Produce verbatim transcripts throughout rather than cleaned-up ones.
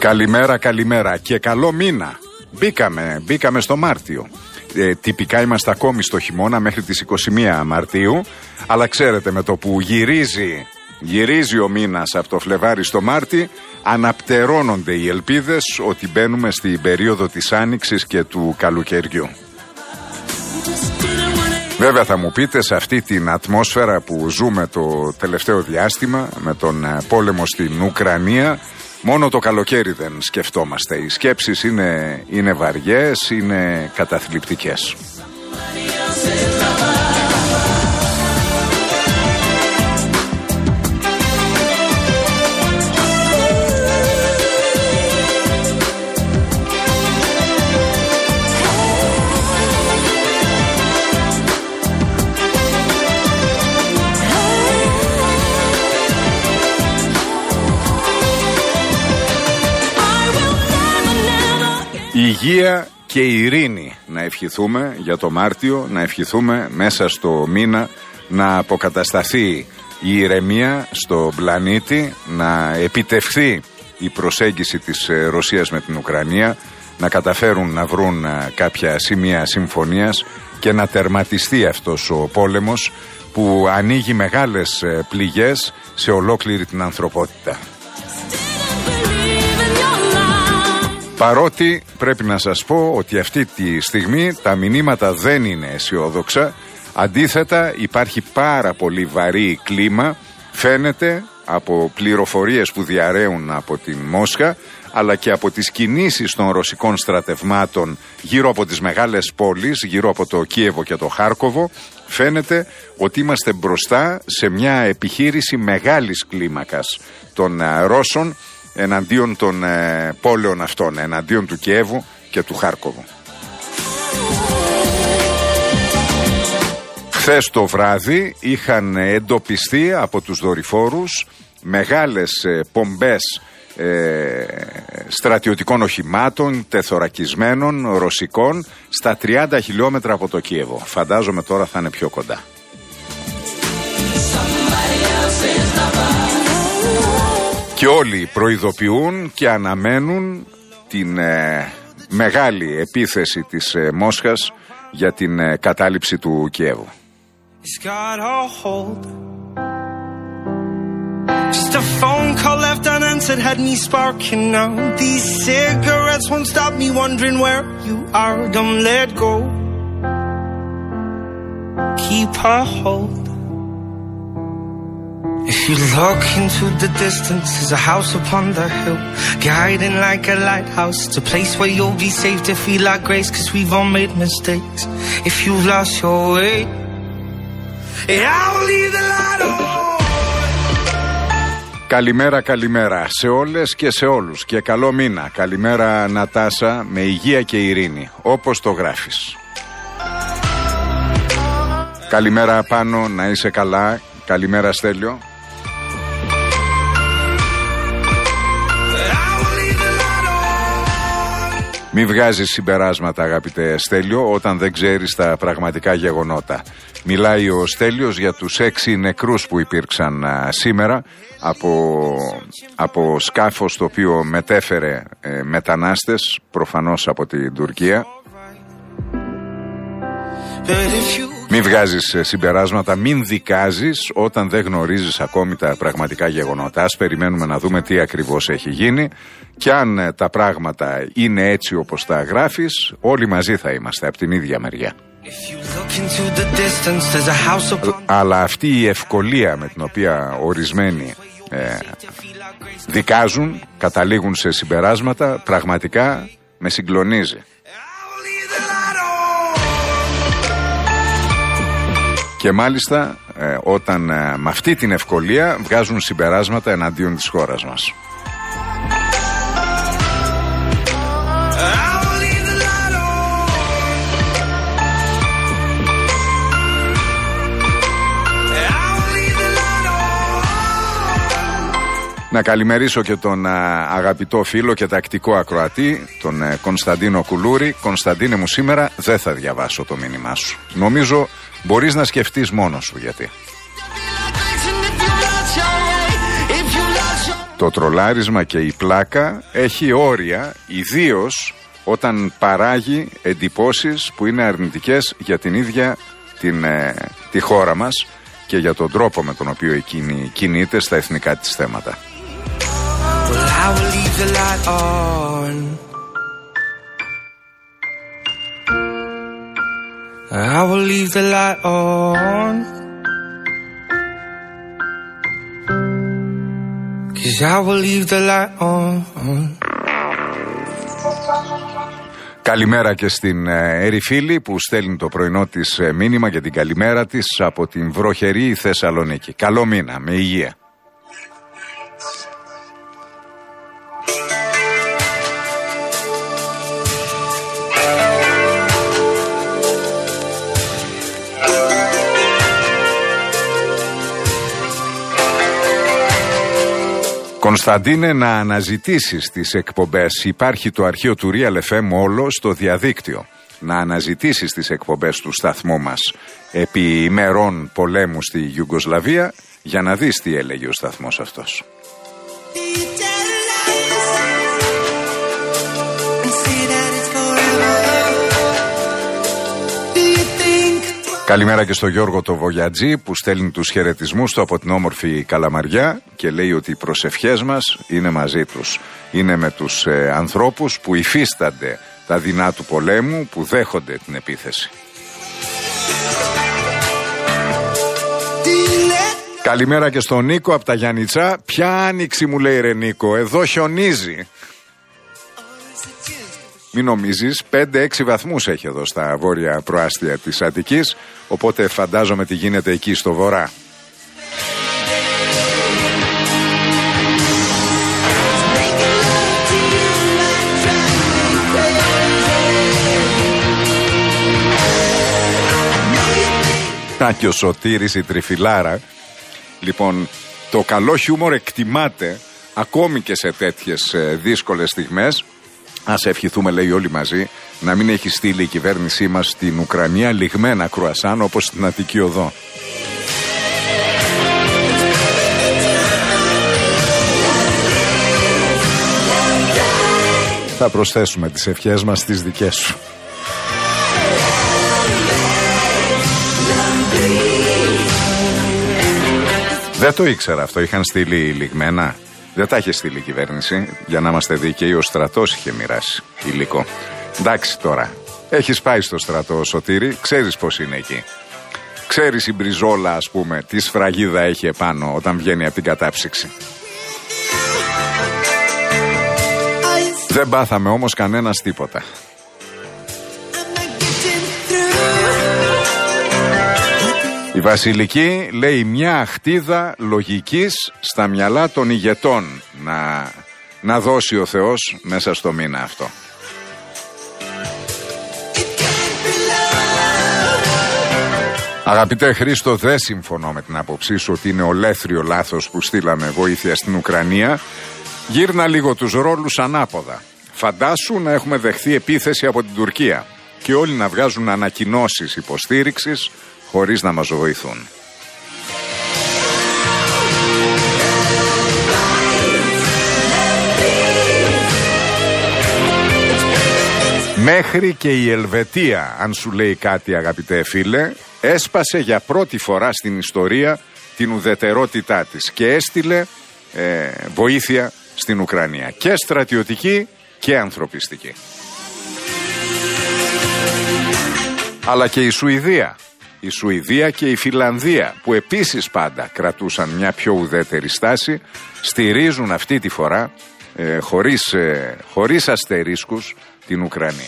Καλημέρα, καλημέρα και καλό μήνα. Μπήκαμε, μπήκαμε στο Μάρτιο. Ε, τυπικά είμαστε ακόμη στο χειμώνα μέχρι τις είκοσι μία Μαρτίου, αλλά ξέρετε, με το που γυρίζει, γυρίζει ο μήνας από το Φλεβάρι στο Μάρτι, αναπτερώνονται οι ελπίδες ότι μπαίνουμε στην περίοδο της Άνοιξης και του καλοκαιριού. Βέβαια θα μου πείτε, σε αυτή την ατμόσφαιρα που ζούμε το τελευταίο διάστημα, με τον πόλεμο στην Ουκρανία, μόνο το καλοκαίρι δεν σκεφτόμαστε. Οι σκέψεις είναι, είναι βαριές, είναι καταθλιπτικές. Υγεία και ειρήνη να ευχηθούμε για το Μάρτιο, να ευχηθούμε μέσα στο μήνα να αποκατασταθεί η ηρεμία στο πλανήτη, να επιτευχθεί η προσέγγιση της Ρωσίας με την Ουκρανία, να καταφέρουν να βρουν κάποια σημεία συμφωνίας και να τερματιστεί αυτός ο πόλεμος που ανοίγει μεγάλες πληγές σε ολόκληρη την ανθρωπότητα. Παρότι πρέπει να σας πω ότι αυτή τη στιγμή τα μηνύματα δεν είναι αισιόδοξα, αντίθετα υπάρχει πάρα πολύ βαρύ κλίμα, φαίνεται από πληροφορίες που διαρρέουν από την Μόσχα, αλλά και από τις κινήσεις των ρωσικών στρατευμάτων γύρω από τις μεγάλες πόλεις, γύρω από το Κίεβο και το Χάρκοβο, φαίνεται ότι είμαστε μπροστά σε μια επιχείρηση μεγάλης κλίμακας των Ρώσων εναντίον των ε, πόλεων αυτών, εναντίον του Κιέβου και του Χάρκοβου. Χθες το βράδυ είχαν εντοπιστεί από τους δορυφόρους μεγάλες ε, πομπές ε, στρατιωτικών οχημάτων, τεθωρακισμένων, ρωσικών, στα τριάντα χιλιόμετρα από το Κίεβο. Φαντάζομαι τώρα θα είναι πιο κοντά. Και όλοι προειδοποιούν και αναμένουν την ε, μεγάλη επίθεση της ε, Μόσχας για την ε, κατάληψη του Κιέβου. If you look into the distance, there's a house upon the hill, guiding like a lighthouse. It's a place where you'll be safe to feel like grace, cause we've all made mistakes. If you've lost your way, yeah, I'll leave the light on. Καλημέρα, καλημέρα σε όλες και σε όλους και καλό μήνα. Καλημέρα Νατάσα, με υγεία και ειρήνη, όπως το γράφεις. Καλημέρα Πάνο, να είσαι καλά. Καλημέρα Στέλιο. Μη βγάζεις συμπεράσματα, αγαπητέ Στέλιο, όταν δεν ξέρεις τα πραγματικά γεγονότα. Μιλάει ο Στέλιος για τους έξι νεκρούς που υπήρξαν α, σήμερα από, από σκάφος το οποίο μετέφερε ε, μετανάστες, προφανώς από την Τουρκία. Μην βγάζεις συμπεράσματα, μην δικάζεις όταν δεν γνωρίζεις ακόμη τα πραγματικά γεγονότα. Ας περιμένουμε να δούμε τι ακριβώς έχει γίνει και αν τα πράγματα είναι έτσι όπως τα γράφεις, όλοι μαζί θα είμαστε από την ίδια μεριά. Αλλά αυτή η ευκολία με την οποία ορισμένοι ε, δικάζουν, καταλήγουν σε συμπεράσματα, πραγματικά με συγκλονίζει. Και μάλιστα ε, όταν ε, με αυτή την ευκολία βγάζουν συμπεράσματα εναντίον της χώρας μας. Να καλημερίσω και τον α, αγαπητό φίλο και τακτικό ακροατή, τον ε, Κωνσταντίνο Κουλούρη. Κωνσταντίνε μου, σήμερα δεν θα διαβάσω το μήνυμά σου. Νομίζω μπορείς να σκεφτείς μόνος σου γιατί. το τρολάρισμα και η πλάκα έχει όρια, ιδίως όταν παράγει εντυπώσεις που είναι αρνητικές για την ίδια την, ε, τη χώρα μας και για τον τρόπο με τον οποίο εκείνη κινείται στα εθνικά της θέματα. I will leave the light on, 'cause I will leave the light on. Καλημέρα και στην Ερυφίλη που στέλνει το πρωινό της μήνυμα για την καλημέρα της από την βροχερή Θεσσαλονίκη. Καλό μήνα, με υγεία. Κωνσταντίνε, να αναζητήσεις τις εκπομπές. Υπάρχει το αρχείο του Real εφ εμ όλο στο διαδίκτυο. Να αναζητήσεις τις εκπομπές του σταθμού μας επί ημερών πολέμου στη Ιουγκοσλαβία για να δεις τι έλεγε ο σταθμός αυτός. Καλημέρα και στο Γιώργο το Βογιατζή που στέλνει τους χαιρετισμούς του από την όμορφη Καλαμαριά και λέει ότι οι προσευχές μας είναι μαζί τους. Είναι με τους ε, ανθρώπους που υφίστανται τα δεινά του πολέμου, που δέχονται την επίθεση. Καλημέρα και στον Νίκο από τα Γιάννητσά. Ποια άνοιξη μου λέει ρε Νίκο, εδώ χιονίζει. Μην νομίζεις, πέντε έξι βαθμούς έχει εδώ στα βόρεια προάστια της Αττικής, οπότε φαντάζομαι τι γίνεται εκεί στο βορρά. Να και ο Σωτήρης η τριφυλάρα. Λοιπόν, το καλό χιούμορ εκτιμάται ακόμη και σε τέτοιες ε, δύσκολες στιγμές. Ας ευχηθούμε, λέει, όλοι μαζί να μην έχει στείλει η κυβέρνησή μας στην Ουκρανία λιγμένα κρουασάν όπως στην Αττική Οδό. Θα προσθέσουμε τις ευχές μας στις δικές σου. Δεν το ήξερα αυτό, είχαν στείλει λιγμένα. Δεν τα είχε στείλει η κυβέρνηση, για να είμαστε δίκαιοι, ο στρατός είχε μοιράσει υλικό. Εντάξει τώρα, έχεις πάει στο στρατό, Σωτήρη, ξέρεις πώς είναι εκεί. Ξέρεις η μπριζόλα, ας πούμε, τι σφραγίδα έχει επάνω όταν βγαίνει από την κατάψυξη. Δεν πάθαμε όμως κανένας τίποτα. Η Βασιλική λέει μια αχτίδα λογικής στα μυαλά των ηγετών να, να δώσει ο Θεός μέσα στο μήνα αυτό. Αγαπητέ Χρήστο, δεν συμφωνώ με την άποψή σου ότι είναι ολέθριο λάθος που στείλαμε βοήθεια στην Ουκρανία. Γύρνα λίγο τους ρόλους ανάποδα. Φαντάσου να έχουμε δεχθεί επίθεση από την Τουρκία και όλοι να βγάζουν ανακοινώσεις υποστήριξης χωρίς να μας βοηθούν. Μέχρι και η Ελβετία, αν σου λέει κάτι αγαπητέ φίλε, έσπασε για πρώτη φορά στην ιστορία την ουδετερότητά της και έστειλε ε, βοήθεια στην Ουκρανία, και στρατιωτική και ανθρωπιστική. Αλλά και η Σουηδία. Η Σουηδία και η Φινλανδία, που επίσης πάντα κρατούσαν μια πιο ουδέτερη στάση, στηρίζουν αυτή τη φορά ε, χωρίς, ε, χωρίς αστερίσκους την Ουκρανία.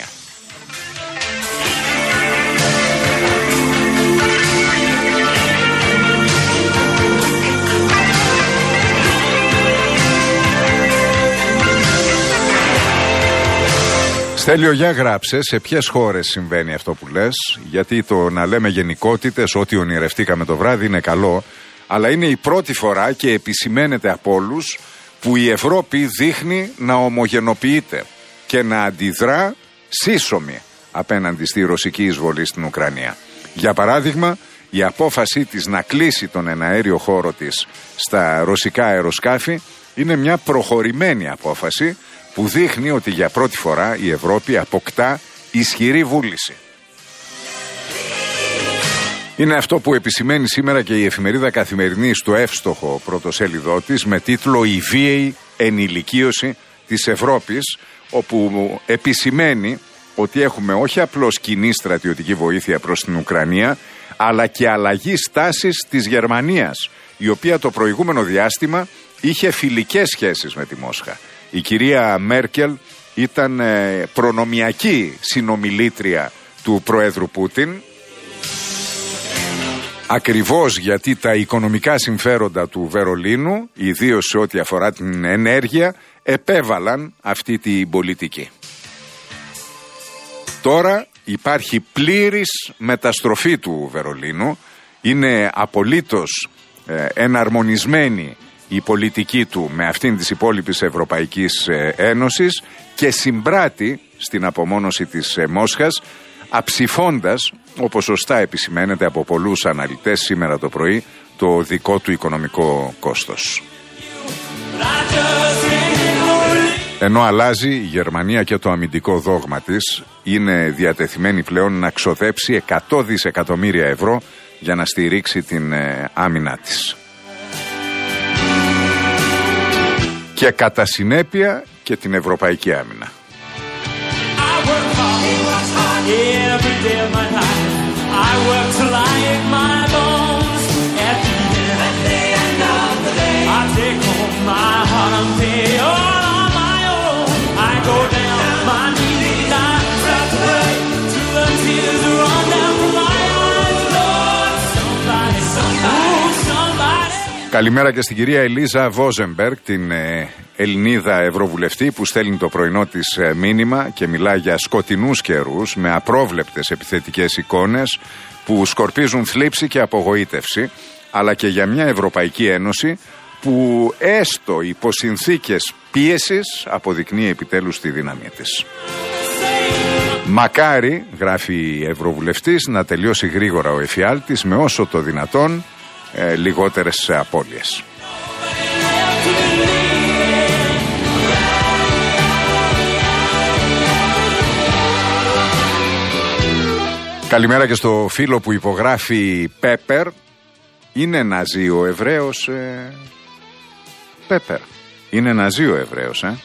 Στέλιο, για γράψε σε ποιες χώρες συμβαίνει αυτό που λες, γιατί το να λέμε γενικότητες, ό,τι ονειρευτήκαμε το βράδυ είναι καλό, αλλά είναι η πρώτη φορά και επισημαίνεται από όλους που η Ευρώπη δείχνει να ομογενοποιείται και να αντιδρά σύσσωμη απέναντι στη ρωσική εισβολή στην Ουκρανία. Για παράδειγμα, η απόφαση της να κλείσει τον εναέριο χώρο της στα ρωσικά αεροσκάφη Είναι μια προχωρημένη απόφαση που δείχνει ότι για πρώτη φορά η Ευρώπη αποκτά ισχυρή βούληση. Είναι αυτό που επισημαίνει σήμερα και η εφημερίδα Καθημερινή στο εύστοχο πρωτοσέλιδό της με τίτλο «Η βίαιη ενηλικίωση της Ευρώπης», όπου επισημαίνει ότι έχουμε όχι απλώς κοινή στρατιωτική βοήθεια προς την Ουκρανία, αλλά και αλλαγή στάσης της Γερμανίας, η οποία το προηγούμενο διάστημα είχε φιλικές σχέσεις με τη Μόσχα. Η κυρία Μέρκελ ήταν προνομιακή συνομιλήτρια του Προέδρου Πούτιν, ακριβώς γιατί τα οικονομικά συμφέροντα του Βερολίνου, ιδίως σε ό,τι αφορά την ενέργεια, επέβαλαν αυτή την πολιτική. Τώρα υπάρχει πλήρης μεταστροφή του Βερολίνου, είναι απολύτως ε, εναρμονισμένη η πολιτική του με αυτήν της υπόλοιπης Ευρωπαϊκής Ένωσης και συμπράττει στην απομόνωση της ε, Μόσχας, αψηφώντας, όπως σωστά επισημαίνεται από πολλούς αναλυτές σήμερα το πρωί, το δικό του οικονομικό κόστος. Ενώ αλλάζει η Γερμανία και το αμυντικό δόγμα της, είναι διατεθειμένη πλέον να ξοδέψει εκατό δισεκατομμύρια ευρώ για να στηρίξει την ε, άμυνά της. Και κατά συνέπεια και την ευρωπαϊκή άμυνα. Καλημέρα και στην κυρία Ελίζα Βόζεμπεργκ, την ε, Ελληνίδα Ευρωβουλευτή που στέλνει το πρωινό της ε, μήνυμα και μιλά για σκοτεινούς καιρούς με απρόβλεπτες επιθετικές εικόνες που σκορπίζουν θλίψη και απογοήτευση, αλλά και για μια Ευρωπαϊκή Ένωση που έστω υπό συνθήκες πίεσης αποδεικνύει επιτέλους τη δύναμή της. Μακάρι, γράφει η Ευρωβουλευτής, να τελειώσει γρήγορα ο εφιάλτης με όσο το δυνατόν ε, λιγότερες απώλειες. Καλημέρα και στο φίλο που υπογράφει Πέπερ. Είναι ναζί ο Εβραίος ε... Πέπερ. Είναι ναζί ο Εβραίος ε?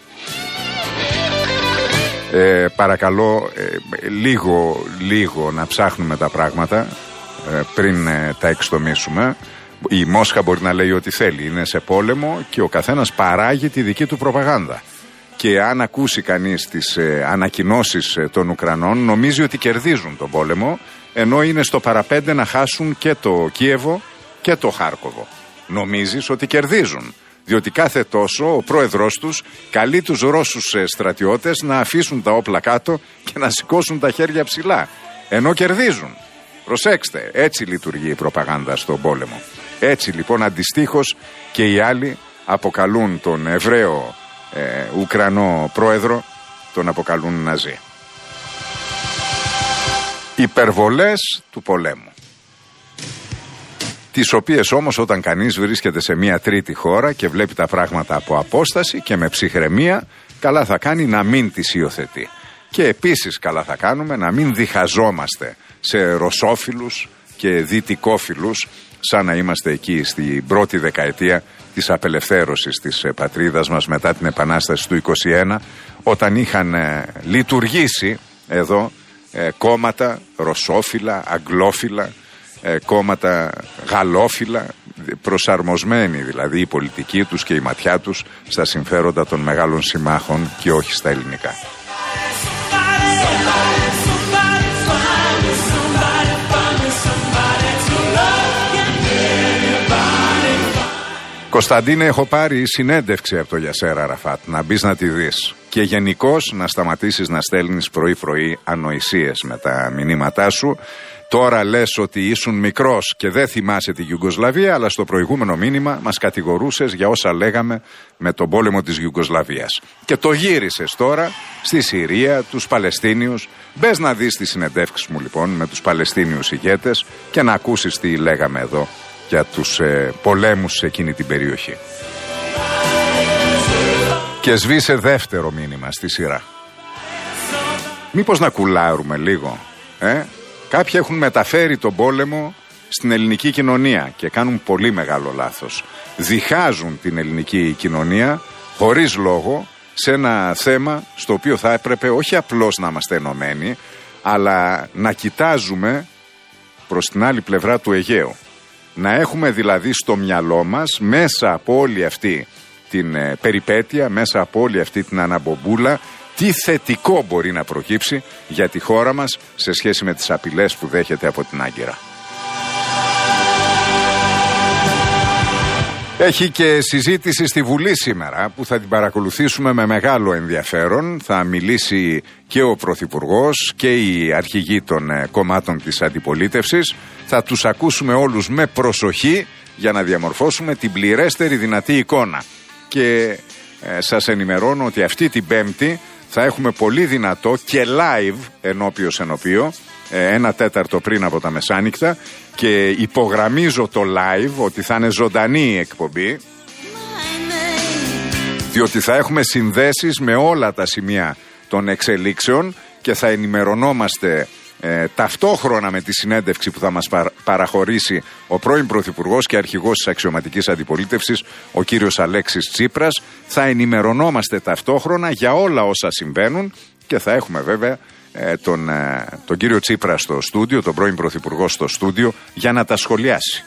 Ε, παρακαλώ ε, λίγο, λίγο να ψάχνουμε τα πράγματα ε, πριν ε, τα εξτομίσουμε. Η Μόσχα μπορεί να λέει ό,τι θέλει, είναι σε πόλεμο και ο καθένας παράγει τη δική του προπαγάνδα. Και αν ακούσει κανείς τις ε, ανακοινώσεις ε, των Ουκρανών, νομίζει ότι κερδίζουν τον πόλεμο, ενώ είναι στο παραπέντε να χάσουν και το Κίεβο και το Χάρκοβο. Νομίζεις ότι κερδίζουν, διότι κάθε τόσο ο πρόεδρος τους καλεί τους Ρώσους ε, στρατιώτες να αφήσουν τα όπλα κάτω και να σηκώσουν τα χέρια ψηλά, ενώ κερδίζουν. Προσέξτε, έτσι λειτουργεί η προπαγάνδα στον πόλεμο. Έτσι λοιπόν αντιστοίχως και οι άλλοι αποκαλούν τον Εβραίο Ε, Ουκρανό πρόεδρο, τον αποκαλούν ναζί. Υπερβολές του πολέμου, τις οποίες όμως όταν κανείς βρίσκεται σε μια τρίτη χώρα και βλέπει τα πράγματα από απόσταση και με ψυχραιμία, καλά θα κάνει να μην τις υιοθετεί. Και επίσης καλά θα κάνουμε να μην διχαζόμαστε σε ρωσόφιλους και δυτικόφιλους, σαν να είμαστε εκεί στην πρώτη δεκαετία της απελευθέρωσης της πατρίδας μας μετά την Επανάσταση του είκοσι ένα, όταν είχαν ε, λειτουργήσει εδώ ε, κόμματα ρωσόφιλα, αγγλόφιλα, ε, κόμματα γαλλόφιλα, προσαρμοσμένοι δηλαδή η πολιτική τους και η ματιά τους στα συμφέροντα των μεγάλων συμμάχων και όχι στα ελληνικά. Κωνσταντίνε, έχω πάρει συνέντευξη από το Γιασέρ Αραφάτ, να μπεις να τη δεις. Και γενικώς να σταματήσεις να στέλνεις πρωί-πρωί ανοησίες με τα μηνύματά σου. Τώρα λες ότι ήσουν μικρός και δεν θυμάσαι τη Ιουγκοσλαβία, αλλά στο προηγούμενο μήνυμα μας κατηγορούσες για όσα λέγαμε με τον πόλεμο της Ιουγκοσλαβίας. Και το γύρισες τώρα στη Συρία, τους Παλαιστίνιους. Μπες να δεις τις συνεντεύξεις μου λοιπόν με τους Παλαιστίνιους ηγέτες και να ακούσεις τι λέγαμε εδώ για τους ε, πολέμους σε εκείνη την περιοχή. Και σβήσε δεύτερο μήνυμα στη σειρά. Μήπως να κουλάρουμε λίγο, ε? Κάποιοι έχουν μεταφέρει τον πόλεμο στην ελληνική κοινωνία και κάνουν πολύ μεγάλο λάθος. Διχάζουν την ελληνική κοινωνία χωρίς λόγο σε ένα θέμα στο οποίο θα έπρεπε όχι απλώς να είμαστε ενωμένοι, αλλά να κοιτάζουμε προς την άλλη πλευρά του Αιγαίου. Να έχουμε δηλαδή στο μυαλό μας, μέσα από όλη αυτή την ε, περιπέτεια, μέσα από όλη αυτή την αναμπομπούλα, τι θετικό μπορεί να προκύψει για τη χώρα μας σε σχέση με τις απειλές που δέχεται από την Άγκυρα. Έχει και συζήτηση στη Βουλή σήμερα που θα την παρακολουθήσουμε με μεγάλο ενδιαφέρον. Θα μιλήσει και ο Πρωθυπουργός και οι αρχηγοί των κομμάτων της αντιπολίτευσης. Θα τους ακούσουμε όλους με προσοχή για να διαμορφώσουμε την πληρέστερη δυνατή εικόνα. Και ε, σας ενημερώνω ότι αυτή την Πέμπτη θα έχουμε πολύ δυνατό και live ενώπιος ενωπίο, ένα τέταρτο πριν από τα μεσάνυχτα, και υπογραμμίζω το live ότι θα είναι ζωντανή η εκπομπή, διότι θα έχουμε συνδέσεις με όλα τα σημεία των εξελίξεων και θα ενημερωνόμαστε ε, ταυτόχρονα με τη συνέντευξη που θα μας παραχωρήσει ο πρώην Πρωθυπουργός και αρχηγός της αξιωματικής αντιπολίτευσης, ο κύριος Αλέξης Τσίπρας. Θα ενημερωνόμαστε ταυτόχρονα για όλα όσα συμβαίνουν και θα έχουμε βέβαια ε, τον, ε, τον κύριο Τσίπρα στο στούντιο, τον πρώην Πρωθυπουργό στο στούντιο, για να τα σχολιάσει.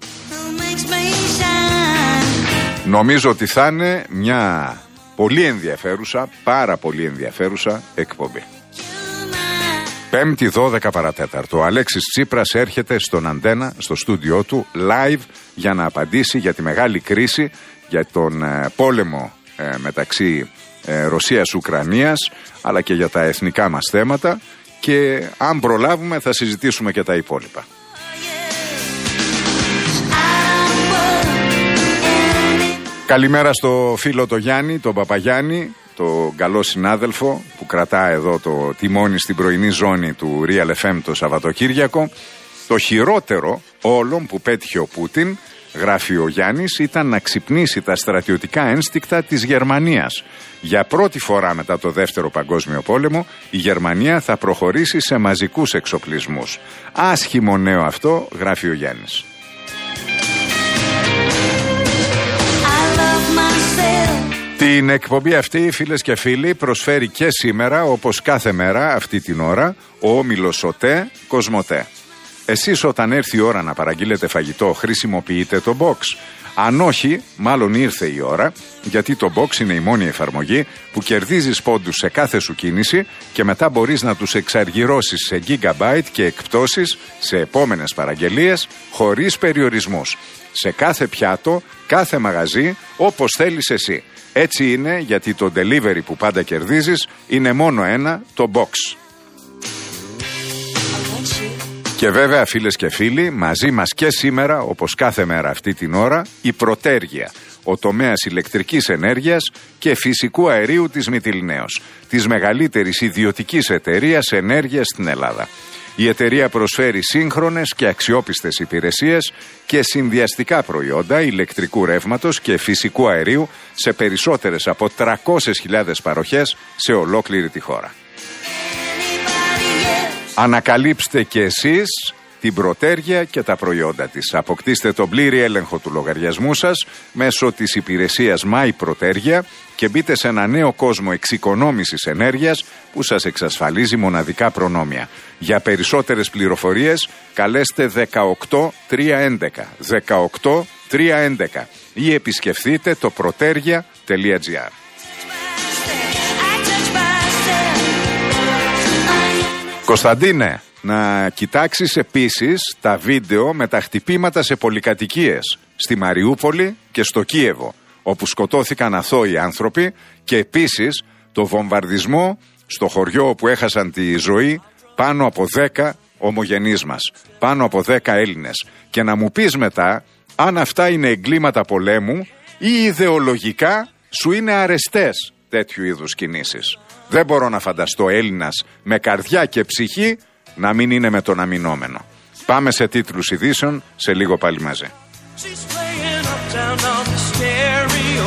Νομίζω ότι θα είναι μια πολύ ενδιαφέρουσα, πάρα πολύ ενδιαφέρουσα εκπομπή. Πέμπτη δώδεκα παρατέταρτο. Ο Αλέξης Τσίπρας έρχεται στον Αντένα, στο στούντιό του, live, για να απαντήσει για τη μεγάλη κρίση, για τον ε, πόλεμο ε, μεταξύ ε, Ρωσίας-Ουκρανίας, αλλά και για τα εθνικά μας θέματα, και αν προλάβουμε θα συζητήσουμε και τα υπόλοιπα. Καλημέρα στο φίλο το Γιάννη, τον Παπαγιάννη, τον καλό συνάδελφο που κρατά εδώ το τιμόνι στην πρωινή ζώνη του Real εφ εμ το Σαββατοκύριακο. Το χειρότερο όλων που πέτυχε ο Πούτιν, γράφει ο Γιάννης, ήταν να ξυπνήσει τα στρατιωτικά ένστικτα της Γερμανίας. Για πρώτη φορά μετά το Δεύτερο Παγκόσμιο Πόλεμο, η Γερμανία θα προχωρήσει σε μαζικούς εξοπλισμούς. Άσχημο νέο αυτό, γράφει ο Γιάννης. Την εκπομπή αυτή, φίλες και φίλοι, προσφέρει και σήμερα, όπως κάθε μέρα αυτή την ώρα, ο όμιλος ΟΤΕ Κοσμοτέ. Εσείς όταν έρθει η ώρα να παραγγείλετε φαγητό, χρησιμοποιείτε το box. Αν όχι, μάλλον ήρθε η ώρα, γιατί το box είναι η μόνη εφαρμογή που κερδίζεις πόντους σε κάθε σου κίνηση και μετά μπορείς να τους εξαργυρώσεις σε gigabyte και εκπτώσεις σε επόμενες παραγγελίες χωρίς περιορισμούς. Σε κάθε πιάτο, κάθε μαγαζί, όπως θέλεις εσύ. Έτσι είναι, γιατί το delivery που πάντα κερδίζεις είναι μόνο ένα, το box. Και βέβαια, φίλες και φίλοι, μαζί μας και σήμερα, όπως κάθε μέρα αυτή την ώρα, η Πρωτέργεια, ο τομέας ηλεκτρικής ενέργειας και φυσικού αερίου της Μυτιληναίος, της μεγαλύτερης ιδιωτικής εταιρείας ενέργειας στην Ελλάδα. Η εταιρεία προσφέρει σύγχρονες και αξιόπιστες υπηρεσίες και συνδυαστικά προϊόντα ηλεκτρικού ρεύματος και φυσικού αερίου σε περισσότερες από τριακόσιες χιλιάδες παροχές σε ολόκληρη τη χώρα. Ανακαλύψτε και εσείς την Πρωτέργεια και τα προϊόντα της. Αποκτήστε τον πλήρη έλεγχο του λογαριασμού σας μέσω της υπηρεσίας My Πρωτέργεια και μπείτε σε ένα νέο κόσμο εξοικονόμησης ενέργειας που σας εξασφαλίζει μοναδικά προνόμια. Για περισσότερες πληροφορίες καλέστε δεκαοκτώ τριακόσια έντεκα δεκαοκτώ τριακόσια έντεκα ή επισκεφθείτε το protergia τελεία gr. Κωνσταντίνε, να κοιτάξεις επίσης τα βίντεο με τα χτυπήματα σε πολυκατοικίες στη Μαριούπολη και στο Κίεβο, όπου σκοτώθηκαν αθώοι άνθρωποι, και επίσης το βομβαρδισμό στο χωριό όπου έχασαν τη ζωή πάνω από δέκα ομογενείς μας, πάνω από δέκα Έλληνες. Και να μου πεις μετά αν αυτά είναι εγκλήματα πολέμου ή ιδεολογικά σου είναι αρεστές τέτοιου είδους κινήσεις. Δεν μπορώ να φανταστώ Έλληνας με καρδιά και ψυχή να μην είναι με τον αμυνόμενο. Πάμε σε τίτλους ειδήσεων, σε λίγο πάλι μαζί.